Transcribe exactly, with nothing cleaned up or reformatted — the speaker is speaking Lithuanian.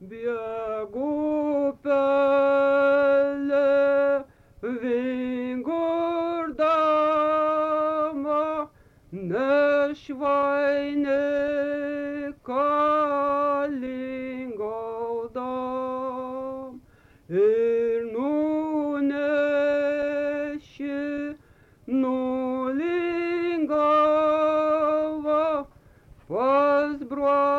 bėgu pelę vingurdama, nešvainė kalingaudam ir nunešė nulingavo pas brolį.